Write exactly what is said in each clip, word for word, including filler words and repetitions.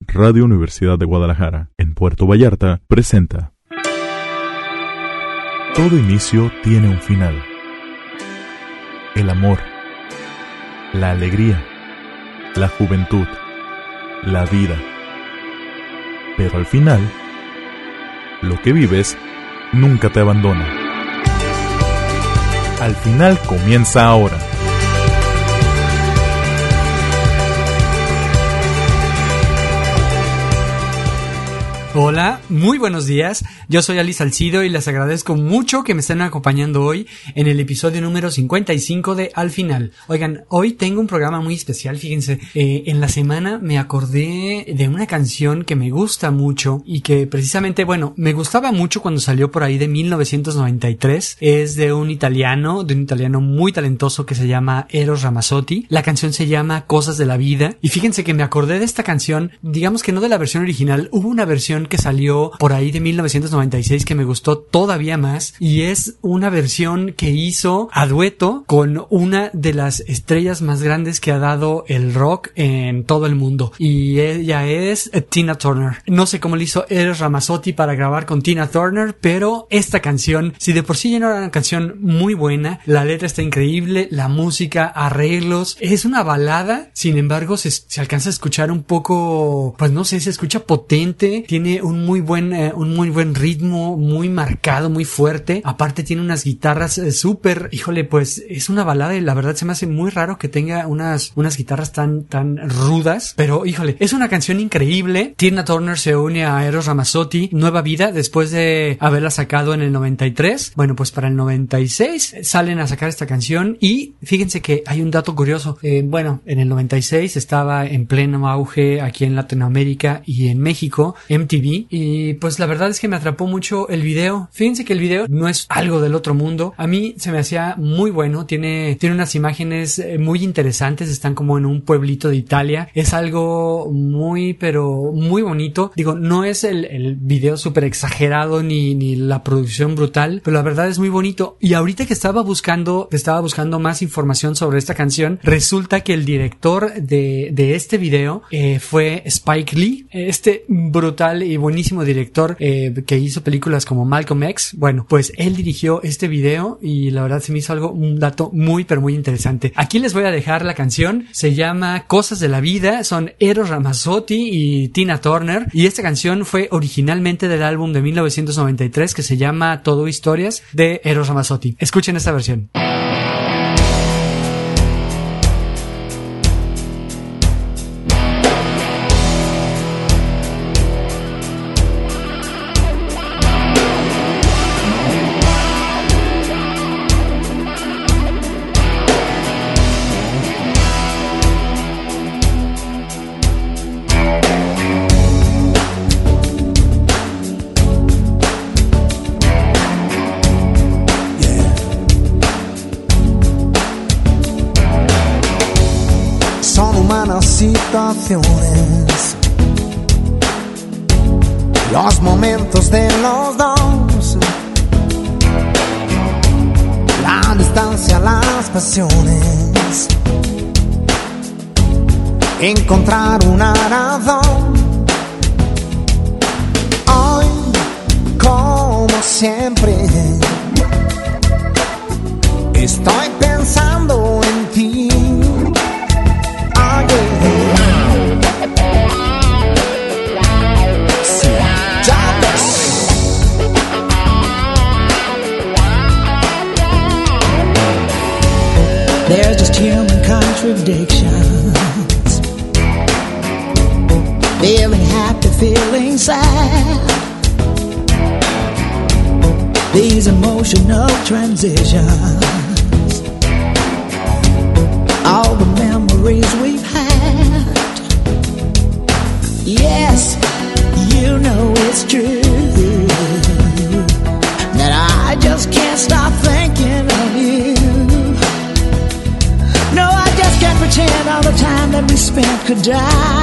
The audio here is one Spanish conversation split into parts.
Radio Universidad de Guadalajara, en Puerto Vallarta, presenta. Todo inicio tiene un final. El amor, la alegría, la juventud, la vida. Pero al final, lo que vives nunca te abandona. Al final comienza ahora. Hola, muy buenos días. Yo soy Ali Salcido y les agradezco mucho que me estén acompañando hoy en el episodio número cincuenta y cinco de Al Final. Oigan, hoy tengo un programa muy especial, fíjense. Eh, en la semana me acordé de una canción que me gusta mucho y que precisamente, bueno, me gustaba mucho cuando salió por ahí de mil novecientos noventa y tres. Es de un italiano, de un italiano muy talentoso que se llama Eros Ramazzotti. La canción se llama Cosas de la Vida. Y fíjense que me acordé de esta canción, digamos que no de la versión original, hubo una versión que salió por ahí de mil novecientos noventa y seis que me gustó todavía más, y es una versión que hizo a dueto con una de las estrellas más grandes que ha dado el rock en todo el mundo, y ella es Tina Turner. No sé cómo le hizo Eros Ramazzotti para grabar con Tina Turner, pero esta canción, si de por sí ya no era una canción muy buena, la letra está increíble, la música, arreglos, es una balada, sin embargo se, se alcanza a escuchar un poco, pues no sé, se escucha potente, tiene un muy buen eh, un muy buen ritmo, muy marcado, muy fuerte. Aparte tiene unas guitarras eh, súper, híjole, pues es una balada y la verdad se me hace muy raro que tenga unas unas guitarras tan tan rudas, pero híjole, es una canción increíble. Tina Turner se une a Eros Ramazzotti, nueva vida después de haberla sacado en el noventa y tres. Bueno, pues para el noventa y seis salen a sacar esta canción y fíjense que hay un dato curioso. Eh, bueno, en el noventa y seis estaba en pleno auge aquí en Latinoamérica y en México M T V. Y pues la verdad es que me atrapó mucho el video. Fíjense que el video no es algo del otro mundo. A mí se me hacía muy bueno. Tiene, tiene unas imágenes muy interesantes. Están como en un pueblito de Italia. Es algo muy, pero muy bonito. Digo, no es el, el video súper exagerado ni, ni la producción brutal, pero la verdad es muy bonito. Y ahorita que estaba buscando, estaba buscando más información sobre esta canción, resulta que el director de, de este video eh, fue Spike Lee. Este brutal y buenísimo director eh, que hizo películas como Malcolm X. Bueno, pues él dirigió este video y la verdad se me hizo algo, un dato muy pero muy interesante. Aquí les voy a dejar la canción, se llama Cosas de la Vida, son Eros Ramazzotti y Tina Turner, y esta canción fue originalmente del álbum de mil novecientos noventa y tres que se llama Todo Historias de Eros Ramazzotti. Escuchen esta versión. Situaciones, los momentos de los dos, la distancia, las pasiones, encontrar una razón. Hoy, como siempre, estoy pensando en ti. There's just human contradictions, feeling happy, feeling sad, these emotional transitions, all the memories we've had. Yes, you know it's true that I just can't stop thinking of you. No, I just can't pretend all the time that we spent could die.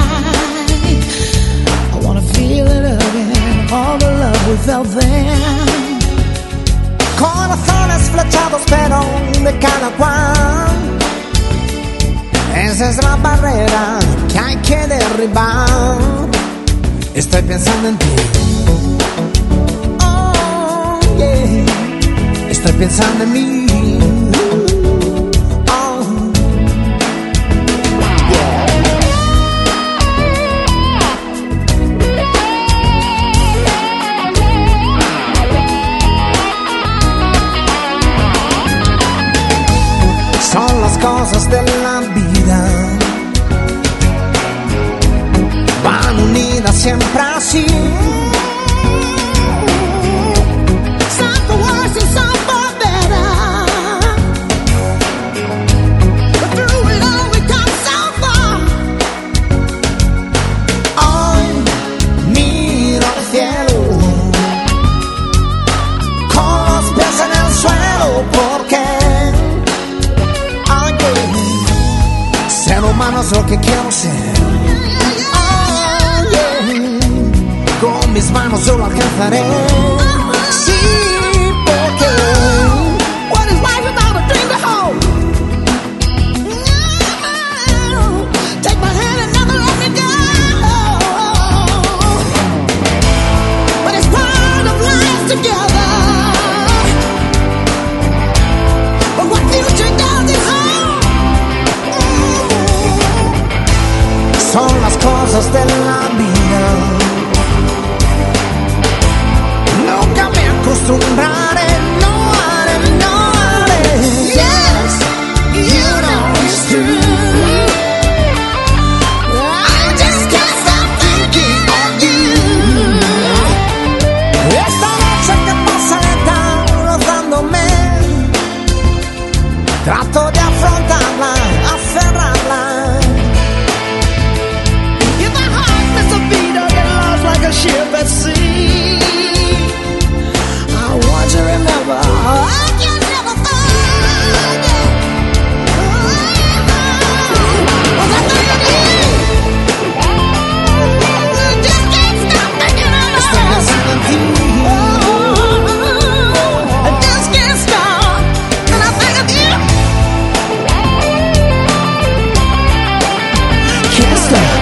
I wanna feel it again, all the love we felt then. Corazones flechados pero de cada cual. Esa es la barrera que hay que derribar. Estoy pensando en ti. Oh, yeah. Estoy pensando en mí. Oh, yeah. Son las cosas de la vida, van unidas siempre así. Some for worse and some for better, but through it all we come so far. Hoy miro al cielo con los pies en el suelo, porque ay, ser humano es lo que quiero ser. Con mis manos yo lo alcanzaré. Sí, porque What is life without a dream to hold? Take my hand and never let me go. But it's part of life together. But what future does it hold? son las cosas de la vida. Nunca me acostumbraré, no haré, no haré. Yes, you know it's true. I just can't stop thinking of you. Esta noche que pasa lenta rozándome, trato de afrontarla, aferrarla. If my heart missed a beat, I'll get lost like a ship at sea. I want to remember, I can never forget. Was I thinking of you? Just can't stop thinking of Estoy us. pensando en ti. I just can't stop, and I think of you. Can't stop.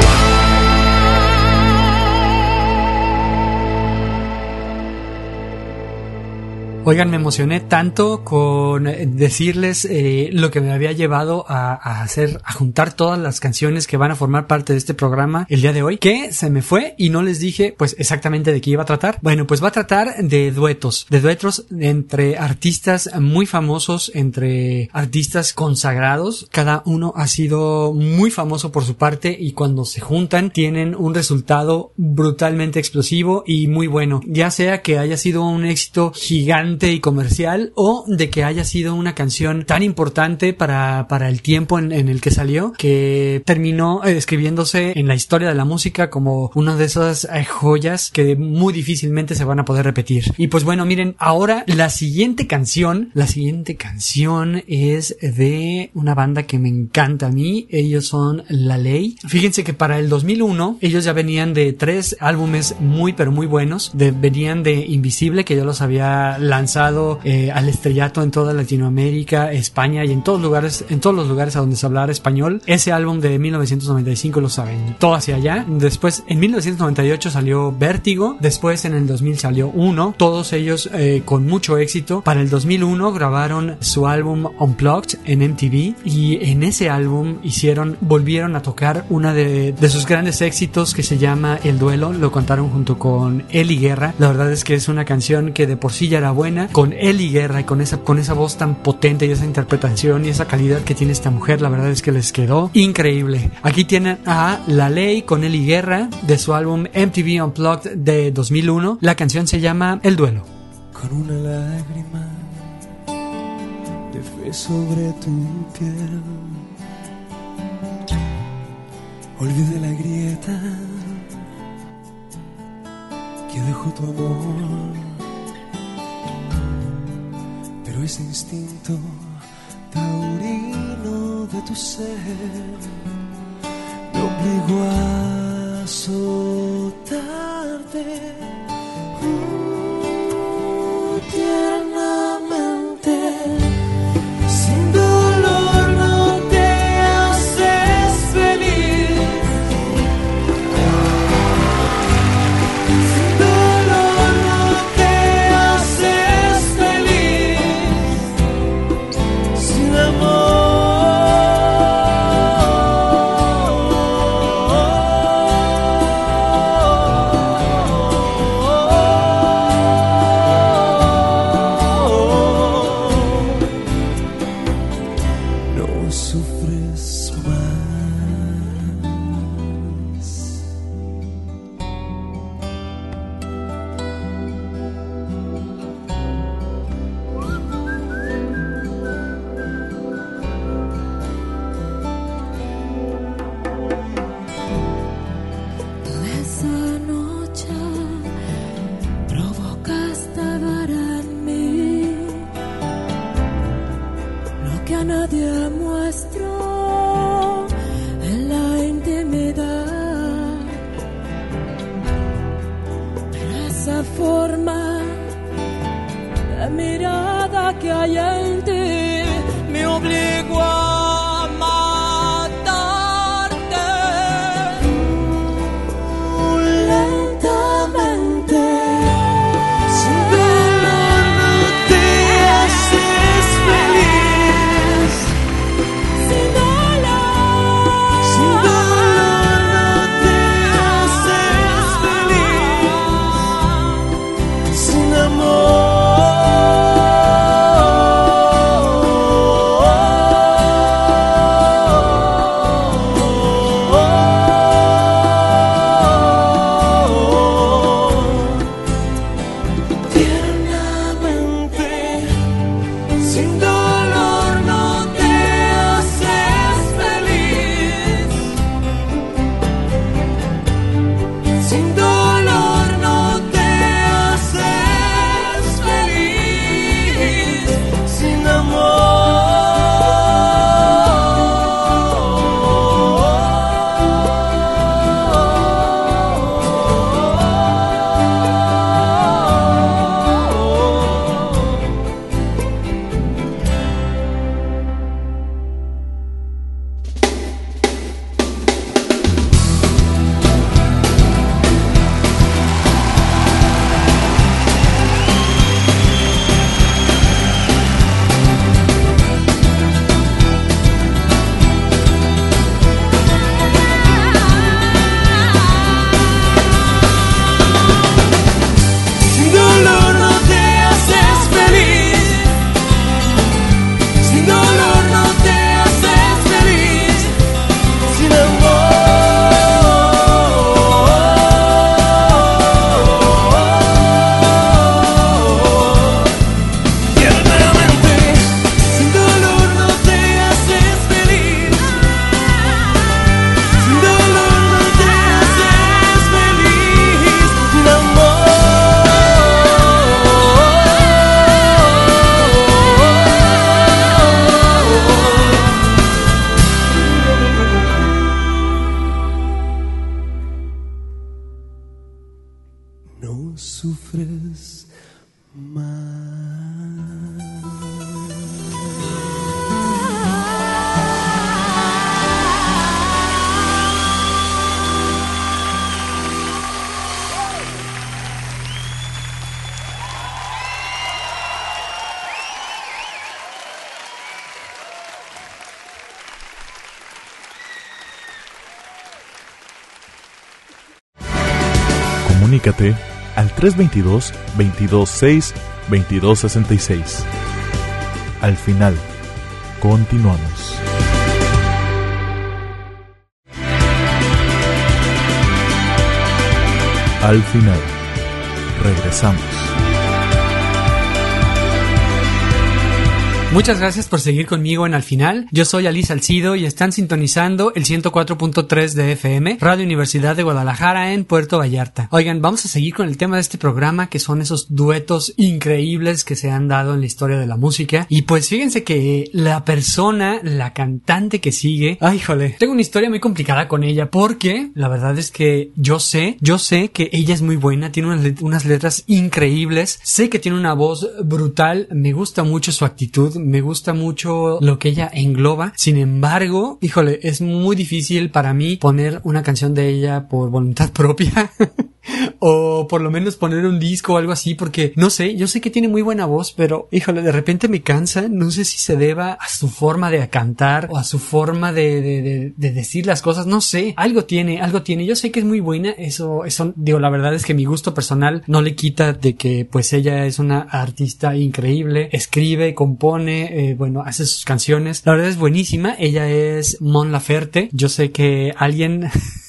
Oigan, me emocioné tanto con eh, decirles eh, lo que me había llevado a, a hacer, a juntar todas las canciones que van a formar parte de este programa el día de hoy, que se me fue y no les dije pues exactamente de qué iba a tratar. Bueno, pues va a tratar de duetos, de duetos entre artistas muy famosos, entre artistas consagrados. Cada uno ha sido muy famoso por su parte y cuando se juntan tienen un resultado brutalmente explosivo y muy bueno, ya sea que haya sido un éxito gigante y comercial o de que haya sido una canción tan importante para, para el tiempo en, en el que salió que terminó eh, escribiéndose en la historia de la música como una de esas eh, joyas que muy difícilmente se van a poder repetir. Y pues bueno, miren, ahora la siguiente canción, la siguiente canción es de una banda que me encanta a mí, ellos son La Ley. Fíjense que para el dos mil uno ellos ya venían de tres álbumes muy pero muy buenos, de, venían de Invisible, que yo los había lanzado eh, al estrellato en toda Latinoamérica, España y en todos lugares, en todos los lugares a donde se hablara español. Ese álbum de mil novecientos noventa y cinco los aventó hacia allá. Después en mil novecientos noventa y ocho salió Vértigo, después en el dos mil salió Uno, todos ellos eh, con mucho éxito. Para el dos mil uno grabaron su álbum Unplugged en M T V y en ese álbum hicieron, volvieron a tocar una de, de sus grandes éxitos que se llama El Duelo. Lo cantaron junto con Eli Guerra. La verdad es que es una canción que de por sí ya era buena, con Eli Guerra y con esa, con esa voz tan potente y esa interpretación y esa calidad que tiene esta mujer, la verdad es que les quedó increíble. Aquí tienen a La Ley con Eli Guerra de su álbum M T V Unplugged de dos mil uno. La canción se llama El Duelo. Con una lágrima de fe sobre tu piel, olvidé la grieta que dejó tu amor, pero ese instinto taurino de tu ser me obligó a soltarte uh, tiernamente. Sin dolor no te haces feliz. nadie muestro en la intimidad, pero esa forma de mirada que hay en ti me obligó a matarte lentamente. Sin dolor no te haces feliz. Sin dolor, sin dolor no te haces feliz. Sin amor. No sufres más. Comunícate al tres veintidós, veintidós seis, veintidós sesenta y seis. Al final, continuamos. Al final, regresamos. Muchas gracias por seguir conmigo en Al Final. Yo soy Ali Salcido y están sintonizando el ciento cuatro punto tres de F M, Radio Universidad de Guadalajara en Puerto Vallarta. Oigan, vamos a seguir con el tema de este programa, que son esos duetos increíbles que se han dado en la historia de la música. Y pues fíjense que la persona, la cantante que sigue, ay, jole, tengo una historia muy complicada con ella, porque la verdad es que yo sé, yo sé que ella es muy buena, tiene unas, let- unas letras increíbles, sé que tiene una voz brutal, me gusta mucho su actitud, me gusta mucho lo que ella engloba. Sin embargo, híjole, es muy difícil para mí poner una canción de ella por voluntad propia o por lo menos poner un disco o algo así, porque no sé, yo sé que tiene muy buena voz, pero híjole, de repente me cansa. No sé si se deba a su forma de cantar o a su forma de, de, de, de decir las cosas, no sé, algo tiene, algo tiene. Yo sé que es muy buena, eso, eso, digo, la verdad es que mi gusto personal no le quita de que pues ella es una artista increíble, escribe, compone, eh, bueno, hace sus canciones, la verdad es buenísima. Ella es Mon Laferte. Yo sé que alguien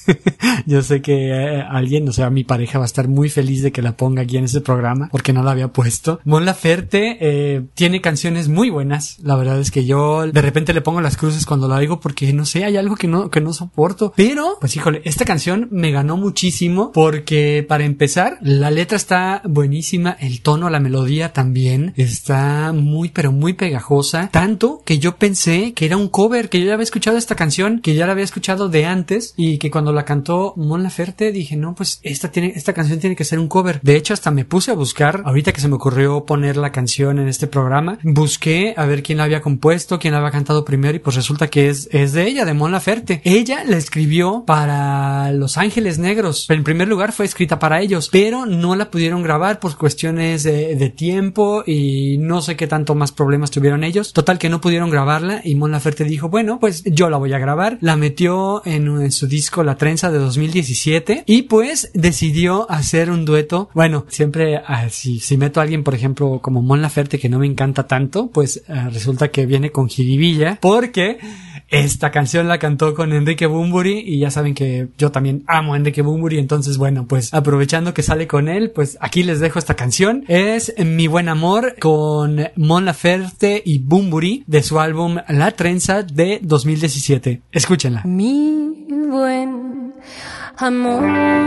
Yo sé que eh, alguien, o sea, mi pareja va a estar muy feliz de que la ponga aquí en este programa porque no la había puesto. Mon Laferte eh, tiene canciones muy buenas. La verdad es que yo de repente le pongo las cruces cuando la oigo porque no sé, hay algo que no que no soporto. Pero, pues híjole, esta canción me ganó muchísimo porque para empezar, la letra está buenísima, el tono, la melodía también está muy pero muy pegajosa, tanto que yo pensé que era un cover, que yo ya había escuchado esta canción, que ya la había escuchado de antes y que cuando la cantó Mon Laferte dije, no, pues esta tiene esta canción tiene que ser un cover. De hecho, hasta me puse a buscar, ahorita que se me ocurrió poner la canción en este programa, busqué a ver quién la había compuesto, quién la había cantado primero y pues resulta que es, es de ella, de Mon Laferte. Ella la escribió para Los Ángeles Negros. En primer lugar fue escrita para ellos, pero no la pudieron grabar por cuestiones de, de tiempo y no sé qué tanto más problemas tuvieron ellos. Total que no pudieron grabarla y Mon Laferte dijo, bueno, pues yo la voy a grabar. La metió en, en su disco La Trenza de dos mil diecisiete y pues decidió hacer un dueto. Bueno, siempre uh, si, si meto a alguien, por ejemplo, como Mon Laferte que no me encanta tanto, pues uh, resulta que viene con jiribilla porque esta canción la cantó con Enrique Bunbury y ya saben que yo también amo a Enrique Bunbury, entonces bueno, pues aprovechando que sale con él, pues aquí les dejo esta canción. Es Mi Buen Amor con Mon Laferte y Bunbury de su álbum La Trenza de dos mil diecisiete. Escúchenla. Mi buen amor,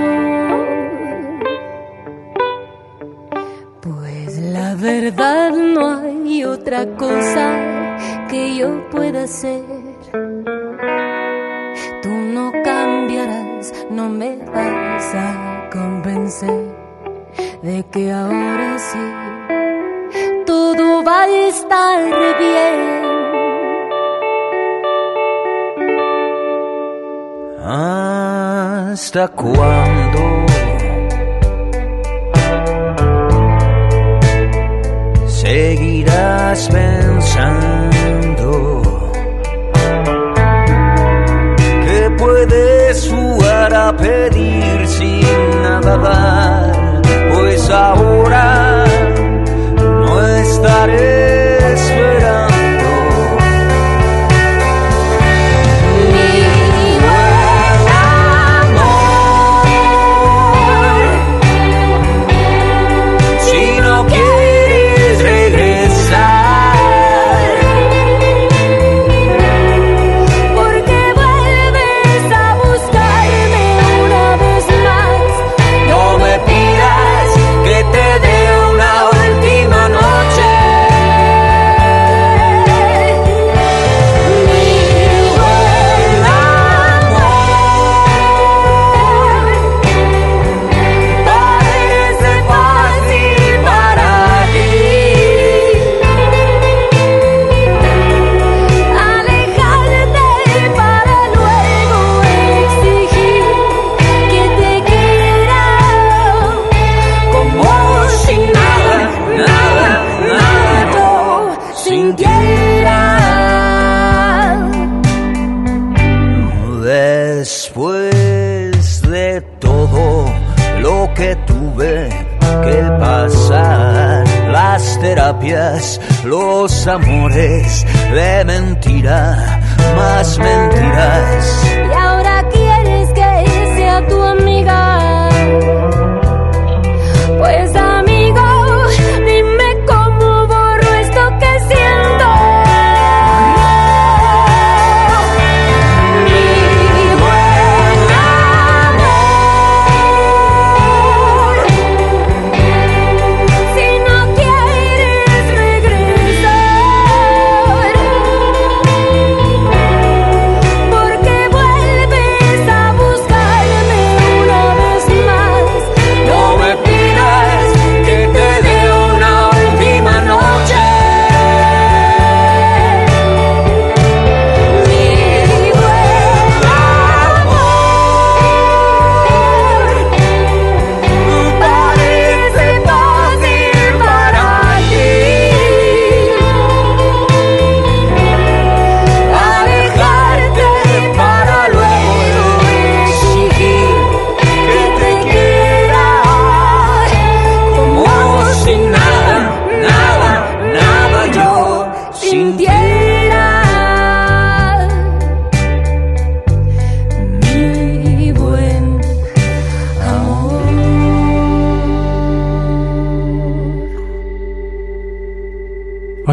pues la verdad no hay otra cosa que yo pueda hacer. Tú no cambiarás, no me vas a convencer de que ahora sí todo va a estar bien. ¿Hasta cuándo seguirás pensando que puedes jugar a pedir sin nada dar? Pues ahora no estaré esperando. Después de todo lo que tuve que pasar, las terapias, los amores de mentira, más mentiras. Y ahora quieres que sea tu amiga. Pues amigo, dime cómo borro esto que siento. Porque vuelve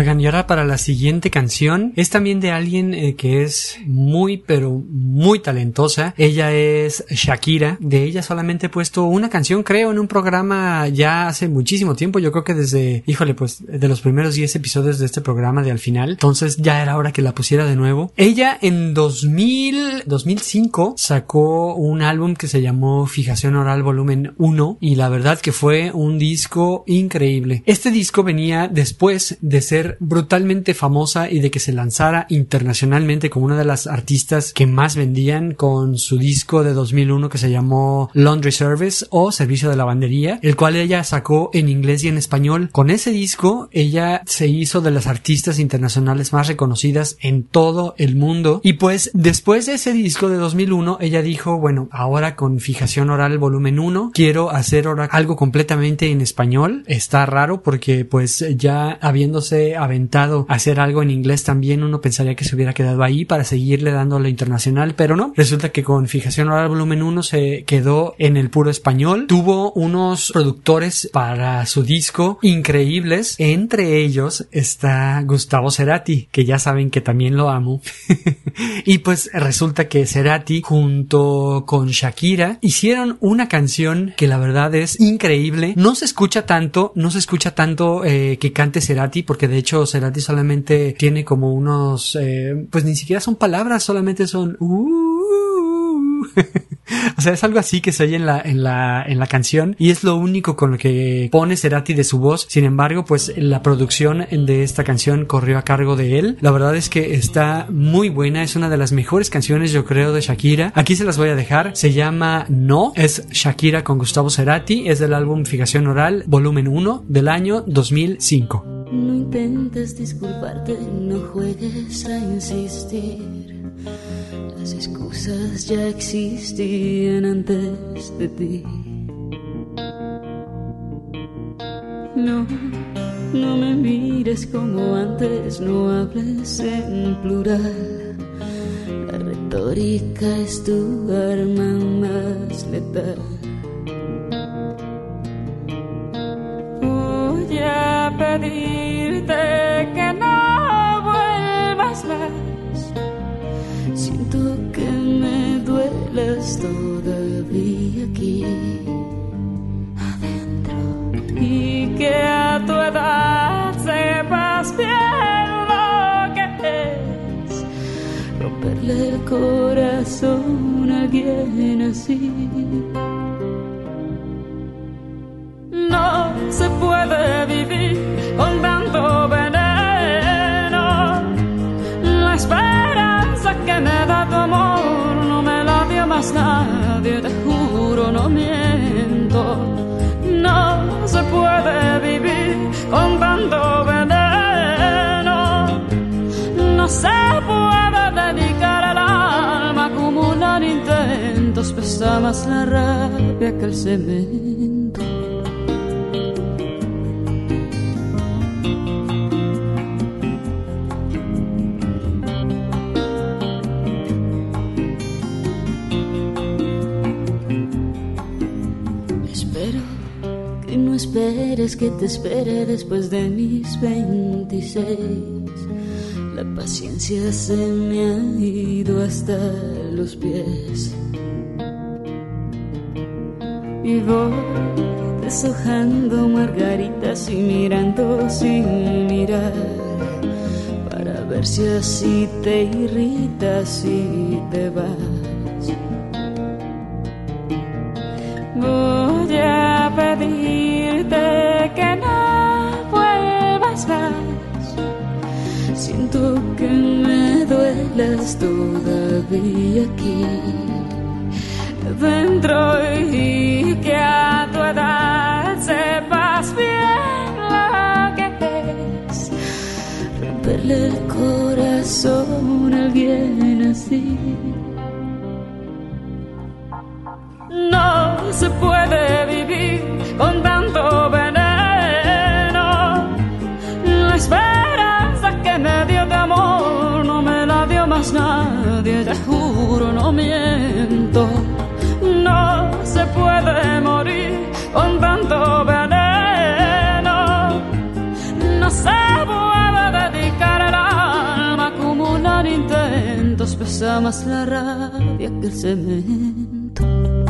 Oigan, y ahora para la siguiente canción, es también de alguien eh, que es muy, pero muy talentosa. Ella es Shakira. De ella solamente he puesto una canción, creo, en un programa ya hace muchísimo tiempo. Yo creo que desde, híjole, pues, de los primeros diez episodios de este programa de Al Final. Entonces ya era hora que la pusiera de nuevo. Ella en dos mil, dos mil cinco sacó un álbum que se llamó Fijación Oral Volumen uno y la verdad que fue un disco increíble. Este disco venía después de ser brutalmente famosa y de que se lanzara internacionalmente como una de las artistas que más vendían con su disco de dos mil uno que se llamó Laundry Service o Servicio de Lavandería, el cual ella sacó en inglés y en español. Con ese disco ella se hizo de las artistas internacionales más reconocidas en todo el mundo y pues después de ese disco de dos mil uno ella dijo, bueno, ahora con Fijación Oral Volumen uno quiero hacer ahora algo completamente en español. Está raro porque pues ya habiéndose aventado a hacer algo en inglés también uno pensaría que se hubiera quedado ahí para seguirle dando lo internacional, pero no. Resulta que con Fijación Oral Volumen uno se quedó en el puro español. Tuvo unos productores para su disco increíbles. Entre ellos está Gustavo Cerati, que ya saben que también lo amo. Y pues resulta que Cerati junto con Shakira hicieron una canción que la verdad es increíble. No se escucha tanto, no se escucha tanto eh, que cante Cerati, porque de hecho Cerati solamente tiene como unos, eh, pues ni siquiera son palabras, solamente son uh, o sea, es algo así que se oye en la, en la, en la canción y es lo único con lo que pone Cerati de su voz. Sin embargo, pues la producción de esta canción corrió a cargo de él. La verdad es que está muy buena, es una de las mejores canciones, yo creo, de Shakira. Aquí se las voy a dejar. Se llama No, es Shakira con Gustavo Cerati, es del álbum Fijación Oral Volumen uno del año dos mil cinco. No intentes disculparte, no juegues a insistir. Las excusas ya existían antes de ti. No, no me mires como antes, no hables en plural. La retórica es tu arma más letal. Voy a pedirte que no vuelvas más. Siento que me dueles todavía aquí adentro y que a tu edad sepas bien lo que es romperle el corazón a alguien así. No se puede vivir con tanto veneno. La esperanza que me da tu amor no me la dio más nadie, te juro, no miento. No se puede vivir con tanto veneno. No se puede dedicar el alma a acumular intentos. Pesa más la rabia que el cemento. No esperes que te espere después de mis veintiséis. La paciencia se me ha ido hasta los pies y voy deshojando margaritas y mirando sin mirar para ver si así te irritas y te vas. Voy a pedirte que no vuelvas más. Siento que me duelas todavía aquí dentro y que a tu edad sepas bien lo que es romperle el corazón a alguien así. No se puede vivir con tanto veneno. La esperanza que me dio de amor no me la dio más nadie, te juro, no miento. No se puede morir con tanto veneno. No se puede pesa más la rabia que el cemento.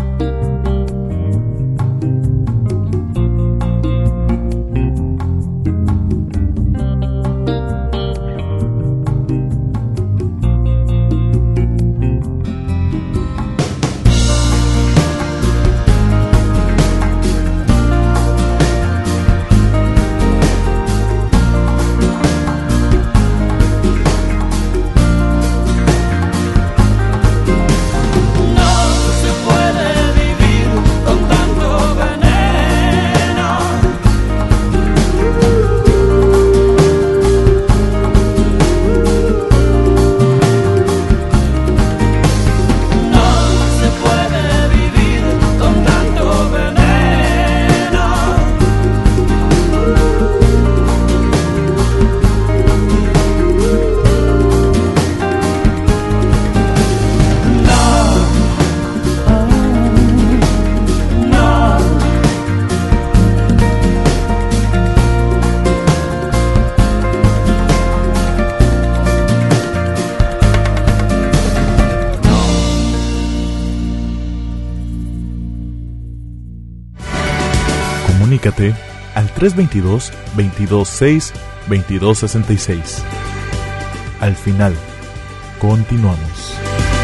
Comunícate al tres dos dos, veintidós seis, veintidós sesenta y seis. Al final, continuamos.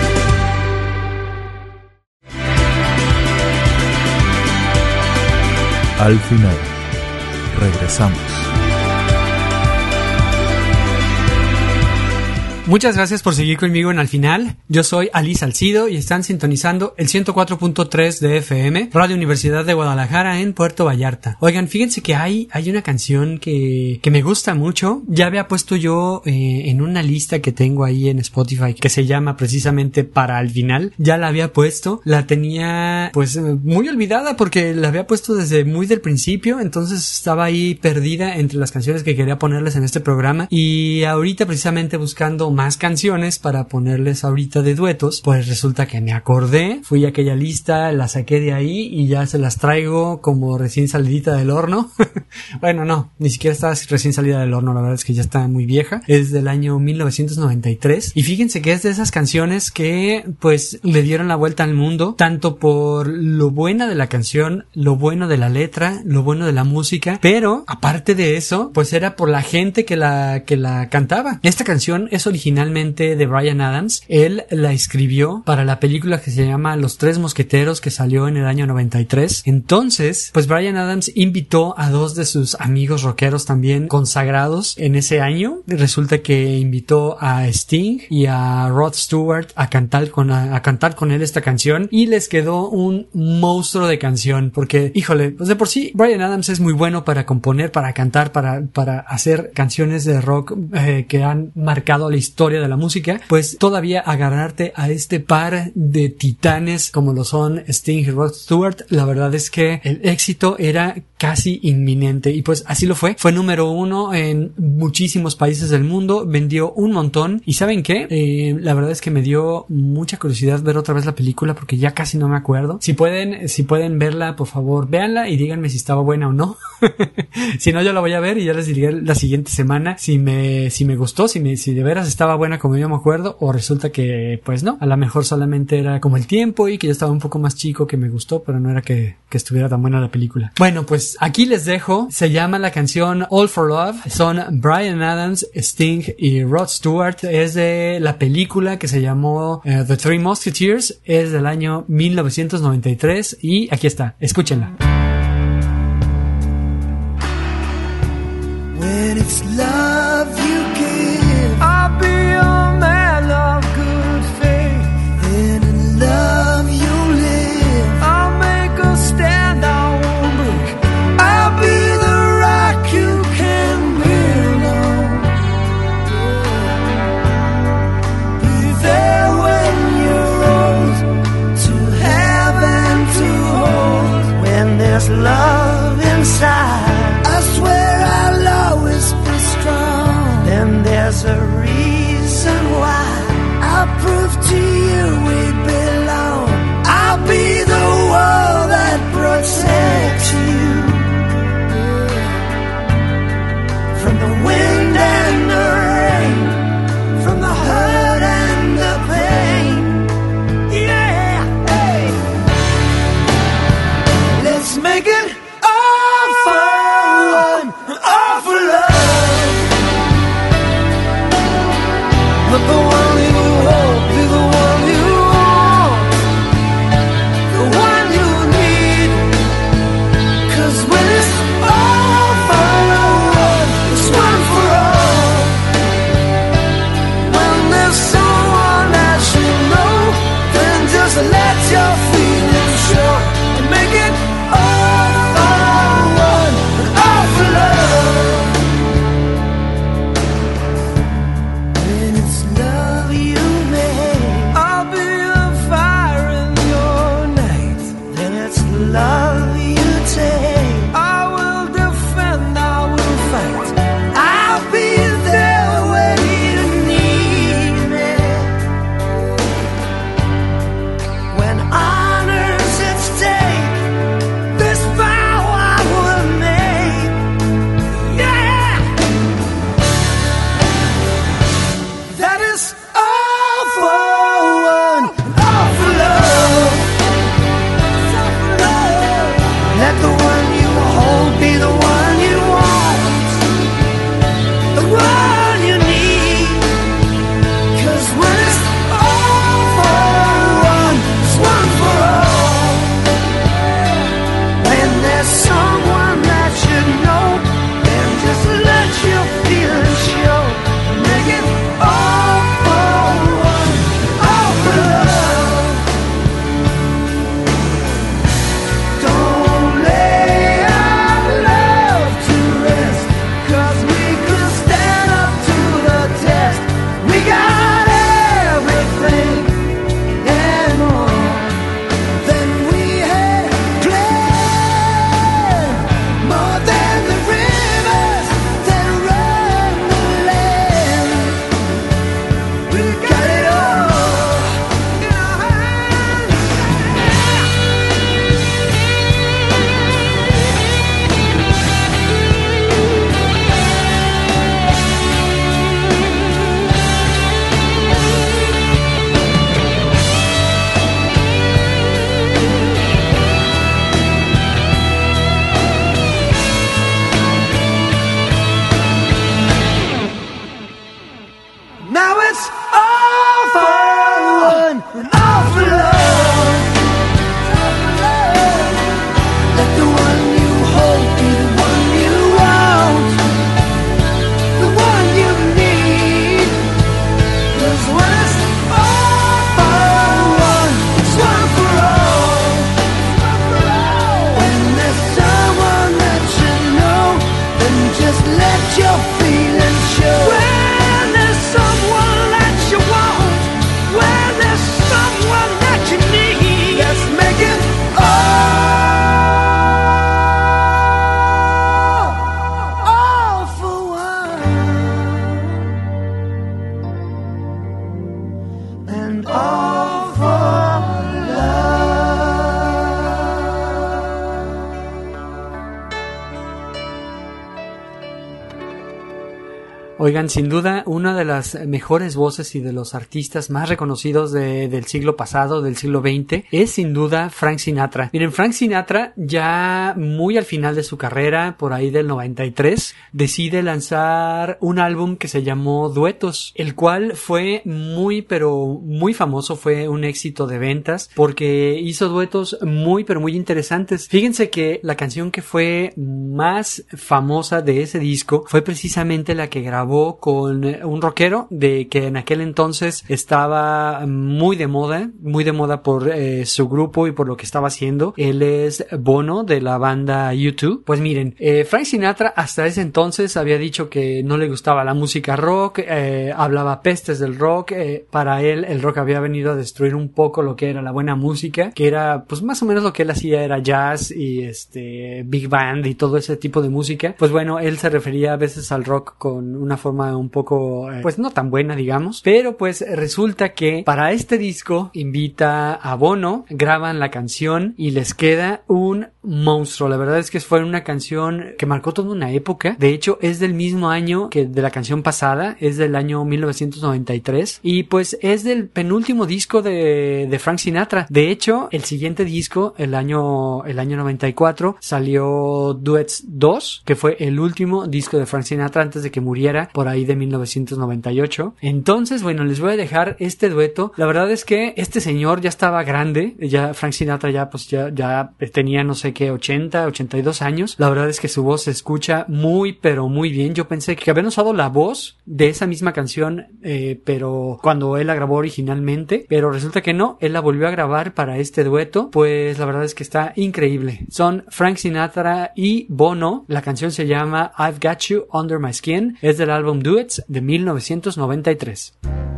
Al final, regresamos. Muchas gracias por seguir conmigo en Al Final. Yo soy Ali Salcido y están sintonizando el ciento cuatro punto tres de F M, Radio Universidad de Guadalajara en Puerto Vallarta. Oigan, fíjense que hay, hay una canción que, que me gusta mucho. Ya había puesto yo eh, en una lista que tengo ahí en Spotify que se llama precisamente Para Al Final. Ya la había puesto. La tenía pues muy olvidada porque la había puesto desde muy del principio. Entonces estaba ahí perdida entre las canciones que quería ponerles en este programa. Y ahorita precisamente buscando más canciones para ponerles ahorita de duetos, pues resulta que me acordé, fui a aquella lista, la saqué de ahí y ya se las traigo como recién salidita del horno. Bueno, no, ni siquiera está recién salida del horno, la verdad es que ya está muy vieja, es del año mil novecientos noventa y tres y fíjense que es de esas canciones que pues le dieron la vuelta al mundo, tanto por lo buena de la canción, lo bueno de la letra, lo bueno de la música, pero aparte de eso, pues era por la gente que la, que la cantaba. Esta canción es original Originalmente de Bryan Adams. Él la escribió para la película que se llama Los Tres Mosqueteros, que salió en el año noventa y tres. Entonces, pues Bryan Adams invitó a dos de sus amigos rockeros también consagrados en ese año. Resulta que invitó a Sting y a Rod Stewart a cantar con, a, a cantar con él esta canción y les quedó un monstruo de canción porque, híjole, pues de por sí Bryan Adams es muy bueno para componer, para cantar, para, para hacer canciones de rock eh, que han marcado la historia de la música, pues todavía agarrarte a este par de titanes como lo son Sting y Rod Stewart, la verdad es que el éxito era casi inminente y pues así lo fue. Fue número uno en muchísimos países del mundo, vendió un montón y ¿saben qué? Eh, la verdad es que me dio mucha curiosidad ver otra vez la película porque ya casi no me acuerdo. Si pueden, si pueden verla, por favor, véanla y díganme si estaba buena o no. Si no, yo la voy a ver y ya les diré la siguiente semana si me, si me gustó, si me, si de veras estaba buena como yo me acuerdo o resulta que pues no, a lo mejor solamente era como el tiempo y que yo estaba un poco más chico que me gustó, pero no era que, que estuviera tan buena la película. Bueno, pues aquí les dejo, se llama la canción All for Love, son Bryan Adams, Sting y Rod Stewart, es de la película que se llamó uh, The Three Musketeers, es del año mil novecientos noventa y tres y aquí está, escúchenla. When it's love you give, I'll be a man of good faith. And in love you live, I'll make a stand, I won't break. I'll be the rock you can build on. Be there when you're old, to have and to hold. When there's love inside, I swear I'll always be strong. Then there's a reason why I'll prove to you we belong. I'll be the wall that protects you from the wind and the rain, from the hurt and the pain. Let the one you hold be the one you want, the one you need. 'Cause when it's all for one, it's one for all. When there's someone that you know, then just let your feelings show. Make it all for one, all for love. Don't lay our love to rest, 'cause we could stand up to the test. We got everything and more than we had planned, more than the rivers that run the land. We got it all in our hands. Now it's all for one and all for love. All for love. Let the one you hold be the one you want, the one you need. 'Cause when it's all for one, it's one for all. One for all. When there's someone that you know, then just let your feelings show. When there's someone that you want, when there's someone that you need, let's make it all, all for one, and all for love. Oigan, sin duda, una de las mejores voces y de los artistas más reconocidos de, del siglo pasado, del siglo veinte, es sin duda Frank Sinatra. Miren, Frank Sinatra, ya muy al final de su carrera, por ahí del noventa y tres, decide lanzar un álbum que se llamó Duetos, el cual fue muy, pero muy famoso, fue un éxito de ventas, porque hizo duetos muy, pero muy interesantes. Fíjense que la canción que fue más famosa de ese disco fue precisamente la que grabó con un rockero de que en aquel entonces estaba muy de moda, muy de moda por eh, su grupo y por lo que estaba haciendo. Él es Bono, de la banda U dos. Pues miren, eh, Frank Sinatra hasta ese entonces había dicho que no le gustaba la música rock, eh, hablaba pestes del rock. Eh, para él el rock había venido a destruir un poco lo que era la buena música, que era pues más o menos lo que él hacía era jazz y este big band y todo ese tipo de música. Pues bueno, él se refería a veces al rock con una forma un poco eh, pues no tan buena, digamos, pero pues resulta que para este disco invita a Bono, graban la canción y les queda un monstruo. La verdad es que fue una canción que marcó toda una época. De hecho, es del mismo año que de la canción pasada, es del año mil novecientos noventa y tres y pues es del penúltimo disco de, de Frank Sinatra. De hecho, el siguiente disco, el año el año noventa y cuatro, salió Duets dos, que fue el último disco de Frank Sinatra antes de que muriera por ahí de mil novecientos noventa y ocho. Entonces, bueno, les voy a dejar este dueto. La verdad es que este señor ya estaba grande, ya Frank Sinatra ya pues ya, ya tenía no sé qué, ochenta, ochenta y dos años. La verdad es que su voz se escucha muy pero muy bien. Yo pensé que habían usado la voz de esa misma canción, eh, pero cuando él la grabó originalmente, pero resulta que no, él la volvió a grabar para este dueto. Pues la verdad es que está increíble. Son Frank Sinatra y Bono. La canción se llama I've Got You Under My Skin. Es del álbum Duets de mil novecientos noventa y tres.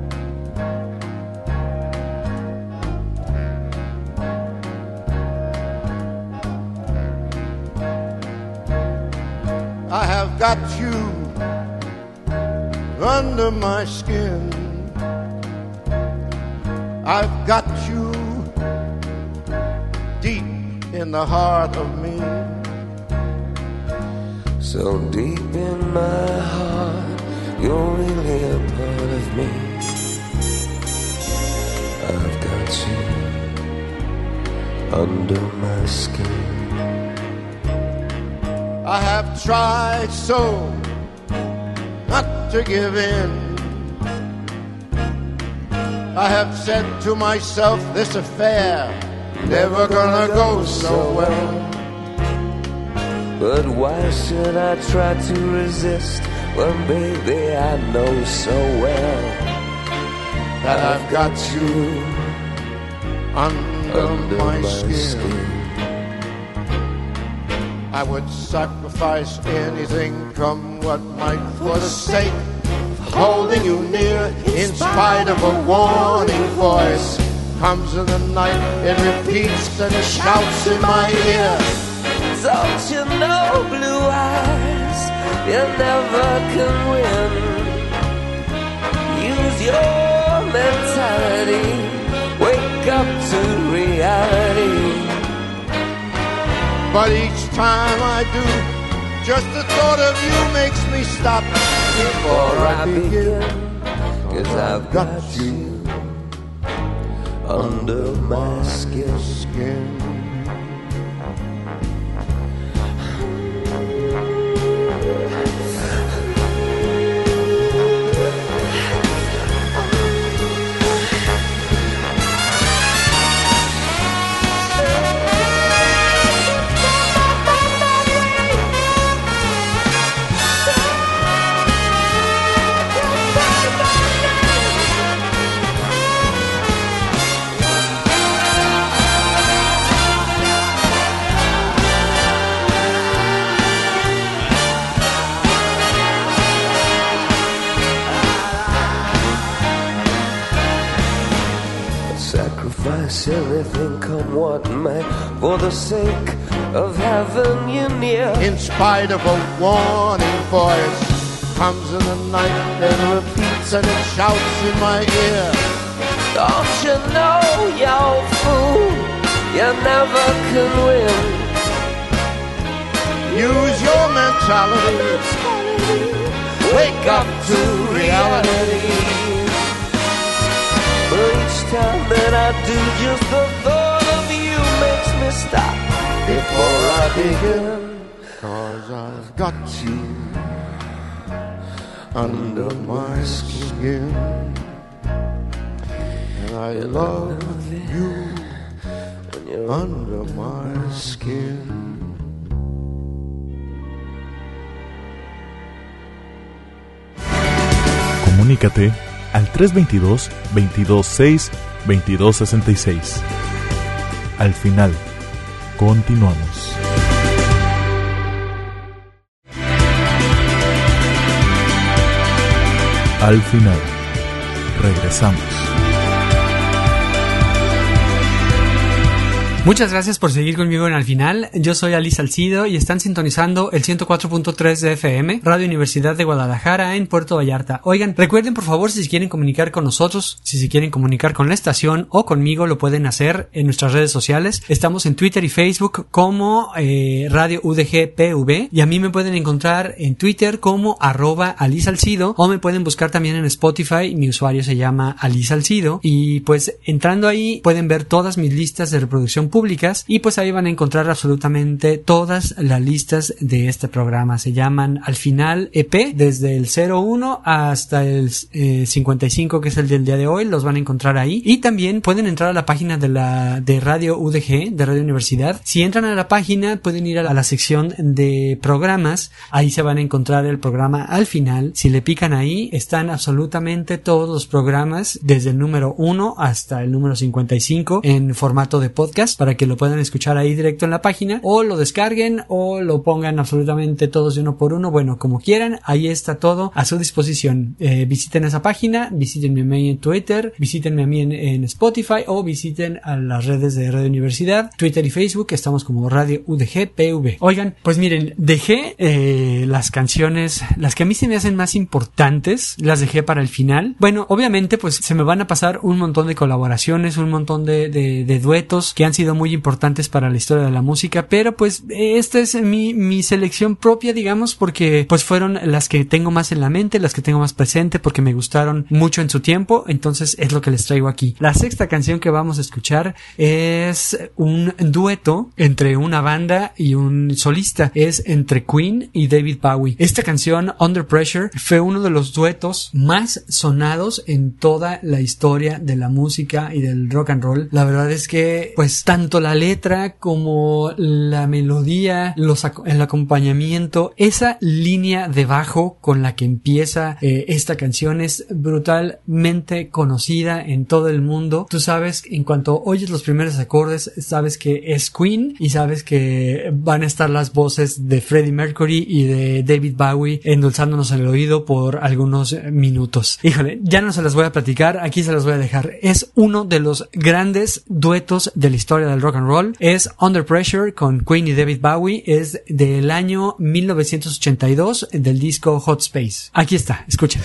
I have got you under my skin. I've got you deep in the heart of me. So deep in my heart, you're really a part of me. I've got you under my skin. I have tried so not to give in. I have said to myself, this affair never gonna go so well. But why should I try to resist when, baby, I know so well that I've got you under, under my, my skin. skin. I would sacrifice anything, come what might, for the sake of holding you near. In spite of a warning voice comes in the night, it repeats and it shouts in my ear. Don't you know, blue eyes, you never can win. Use your mentality, wake up to reality. But each time I do, just the thought of you makes me stop before I begin. Cause I've got you under my skin. skin. Anything come what may, for the sake of having you near. In spite of a warning voice comes in the night and repeats and it shouts in my ear. Don't you know, you fool, you never can win. Use your mentality, wake up to reality. Each time that I do, just the thought of you makes me stop before I begin. Cause I've got you under my skin, and I love you under my skin. Comunícate al tres dos dos, veintidós seis, veintidós sesenta y seis. Al final, continuamos. Al final, regresamos. Muchas gracias por seguir conmigo en Al Final. Yo soy Ali Salcido y están sintonizando el ciento cuatro punto tres de F M, Radio Universidad de Guadalajara en Puerto Vallarta. Oigan, recuerden por favor, si se quieren comunicar con nosotros, si se quieren comunicar con la estación o conmigo, lo pueden hacer en nuestras redes sociales. Estamos en Twitter y Facebook como eh, Radio U D G P V, y a mí me pueden encontrar en Twitter como arroba Ali Salcido, o me pueden buscar también en Spotify. Mi usuario se llama Ali Salcido, y pues entrando ahí pueden ver todas mis listas de reproducción públicas, y pues ahí van a encontrar absolutamente todas las listas de este programa. Se llaman Al Final E P, desde el cero uno hasta el eh, cincuenta y cinco, que es el del día de hoy. Los van a encontrar ahí, y también pueden entrar a la página de la de Radio U D G, de Radio Universidad. Si entran a la página, pueden ir a la, a la sección de programas. Ahí se van a encontrar el programa Al Final. Si le pican ahí, están absolutamente todos los programas, desde el número uno hasta el número cincuenta y cinco, en formato de podcast, para que lo puedan escuchar ahí directo en la página, o lo descarguen o lo pongan absolutamente todos de uno por uno, bueno, como quieran. Ahí está todo a su disposición. Eh, visiten esa página, visítenme a mí en Twitter, visítenme a mí en, en Spotify, o visiten a las redes de Radio Universidad, Twitter y Facebook. Estamos como Radio U D G P V. Oigan, pues miren, dejé eh, las canciones, las que a mí se me hacen más importantes, las dejé para el final. Bueno, obviamente pues se me van a pasar un montón de colaboraciones, un montón de, de, de duetos que han sido sido muy importantes para la historia de la música, pero pues esta es mi, mi selección propia, digamos, porque pues fueron las que tengo más en la mente, las que tengo más presente, porque me gustaron mucho en su tiempo, entonces es lo que les traigo aquí. La sexta canción que vamos a escuchar es un dueto entre una banda y un solista, es entre Queen y David Bowie. Esta canción, Under Pressure, fue uno de los duetos más sonados en toda la historia de la música y del rock and roll. La verdad es que pues tanto la letra como la melodía, los ac- el acompañamiento, esa línea de bajo con la que empieza eh, esta canción es brutalmente conocida en todo el mundo. Tú sabes, en cuanto oyes los primeros acordes, sabes que es Queen y sabes que van a estar las voces de Freddie Mercury y de David Bowie endulzándonos el oído por algunos minutos. Híjole, ya no se las voy a platicar, aquí se las voy a dejar. Es uno de los grandes duetos de la historia del rock and roll. Es Under Pressure con Queen y David Bowie. Es del año mil novecientos ochenta y dos, del disco Hot Space. Aquí está, escuchen.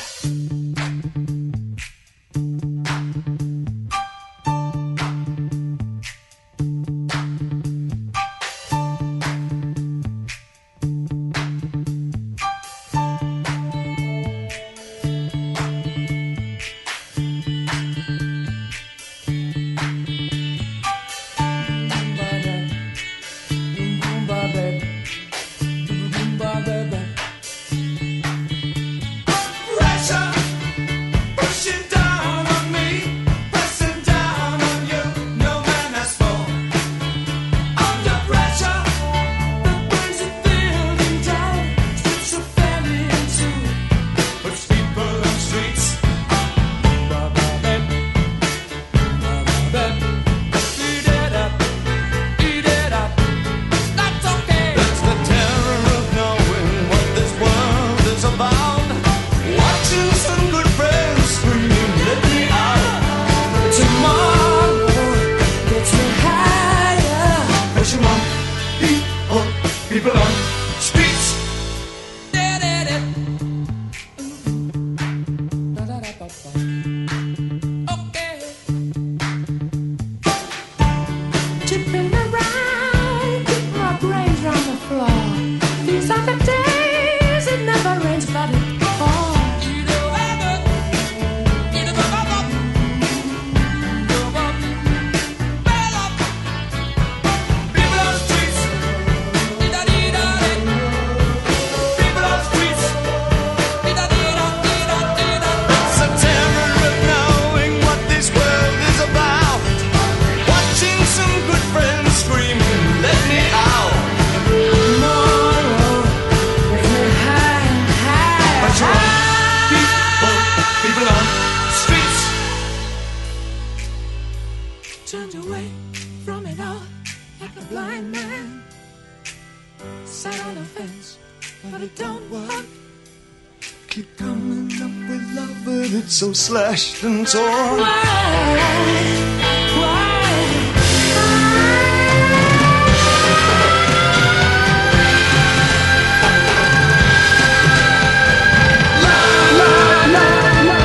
So slashed and torn. Why? Why? La, la, la, la.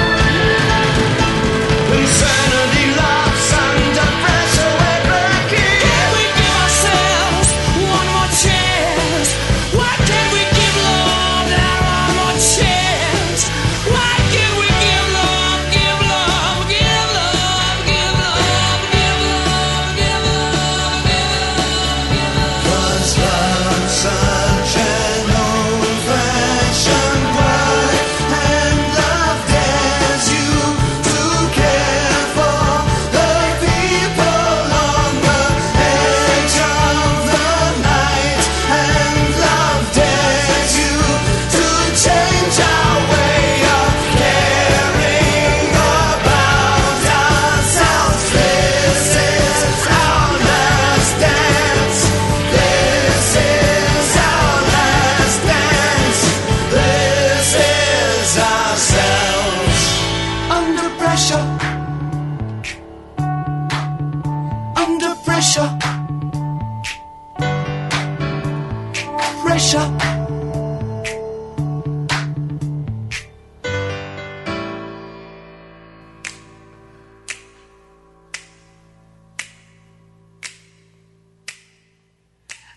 Insanity loves under pressure, we're breaking. Can we give ourselves one more chance? Why can't we give love that one more chance? Why can't we give love, give love, give love, give love, give love, give love, give love? 'Cause love's such an old-fashioned word, and love dares you to care for the people on the edge of the night, and love dares you to change our way of caring about ourselves. This is our last dance. This is our last dance. This is ourselves. Under pressure. Under pressure. Pressure.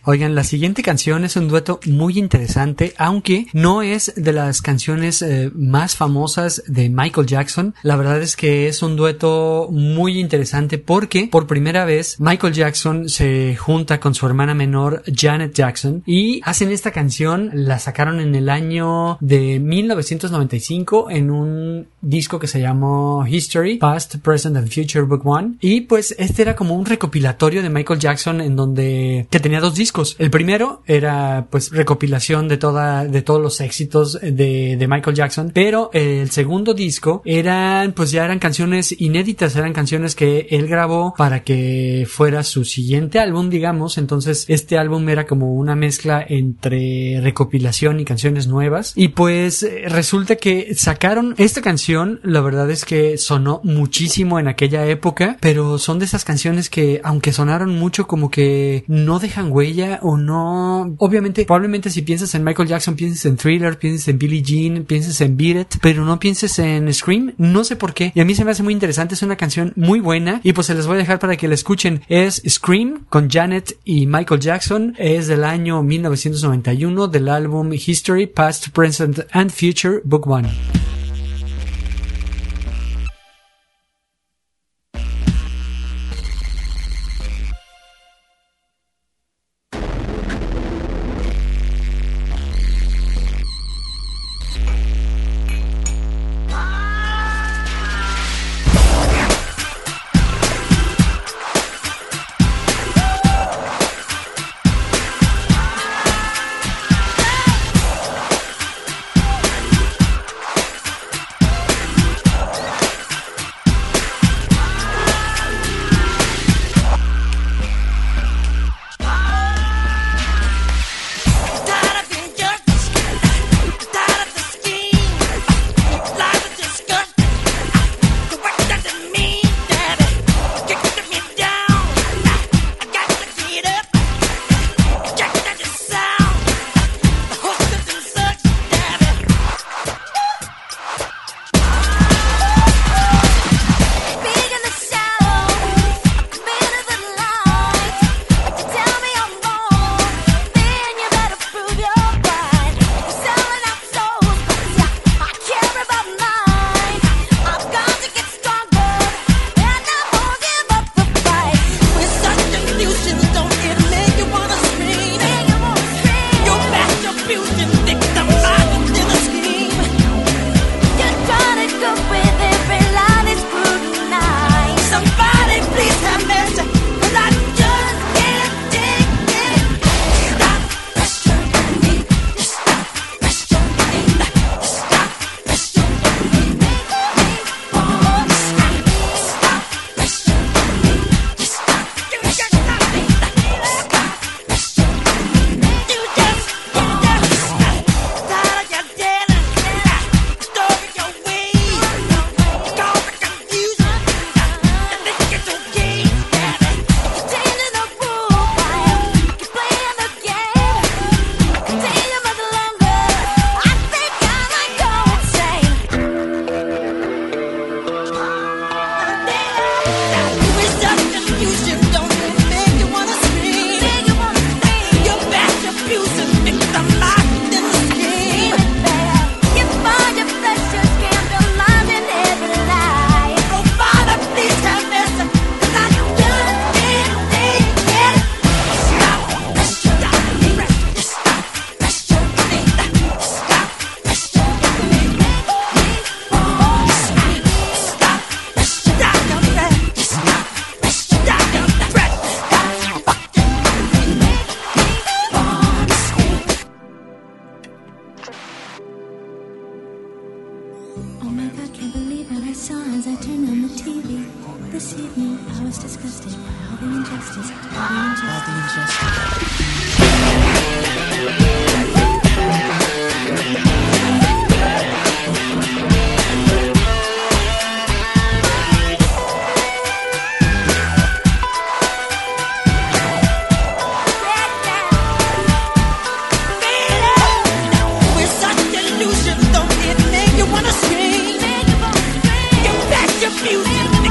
Oigan, la siguiente canción es un dueto muy interesante, aunque no es de las canciones eh, más famosas de Michael Jackson. La verdad es que es un dueto muy interesante porque por primera vez Michael Jackson se junta con su hermana menor Janet Jackson y hacen esta canción. La sacaron en el año de mil novecientos noventa y cinco en un disco que se llamó History, Past, Present and Future Book One, y pues este era como un recopilatorio de Michael Jackson en donde que tenía dos discos. El primero era pues recopilación de toda de todos los éxitos de, de Michael Jackson, pero el segundo disco eran pues ya eran canciones inéditas, eran canciones que él grabó para que fuera su siguiente álbum, digamos. Entonces este álbum era como una mezcla entre recopilación y canciones nuevas, y pues resulta que sacaron esta canción. La verdad es que sonó muchísimo en aquella época, pero son de esas canciones que aunque sonaron mucho, como que no dejan huella o no. Obviamente, probablemente si piensas en Michael Jackson pienses en Thriller, pienses en Billie Jean, pienses en Beat It, pero no pienses en Scream. No sé por qué, y a mí se me hace muy interesante. Es una canción muy buena y pues se les voy a dejar para que la escuchen. Es Scream con Janet y Michael Jackson. Es del año mil novecientos noventa y uno, del álbum History, Past, Present and Future Book One. This evening I was disgusted by all the injustice, all the injustice, all the injustice.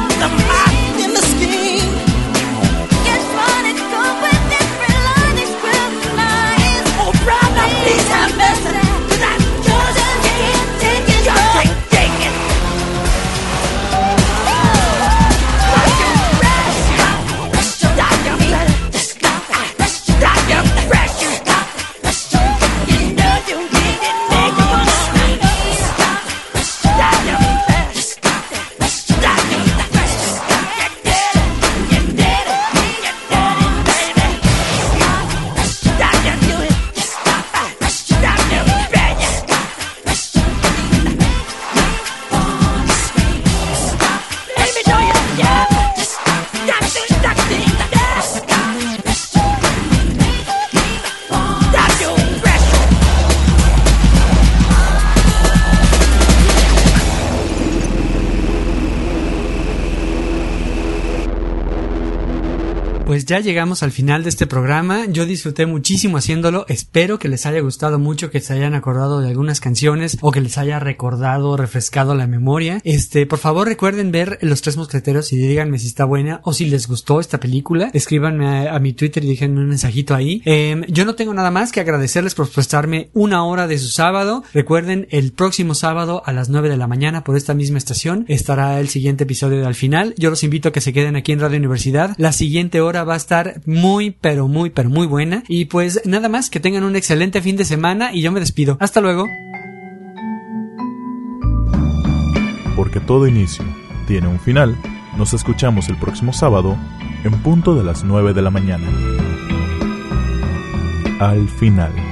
Yes, run it, go with every line is great. ya llegamos al final de este programa. Yo disfruté muchísimo haciéndolo. Espero que les haya gustado mucho, que se hayan acordado de algunas canciones o que les haya recordado, refrescado la memoria. Este, por favor, recuerden ver Los Tres Mosqueteros y díganme si está buena o si les gustó esta película. Escríbanme a, a mi Twitter y déjenme un mensajito ahí. Eh, yo no tengo nada más que agradecerles por prestarme una hora de su sábado. Recuerden, el próximo sábado a las nueve de la mañana por esta misma estación estará el siguiente episodio de Al Final. Yo los invito a que se queden aquí en Radio Universidad. La siguiente hora va a estar muy, pero muy, pero muy buena. Y pues nada más, que tengan un excelente fin de semana y yo me despido. Hasta luego. Porque todo inicio tiene un final. Nos escuchamos el próximo sábado en punto de las nueve de la mañana. Al Final.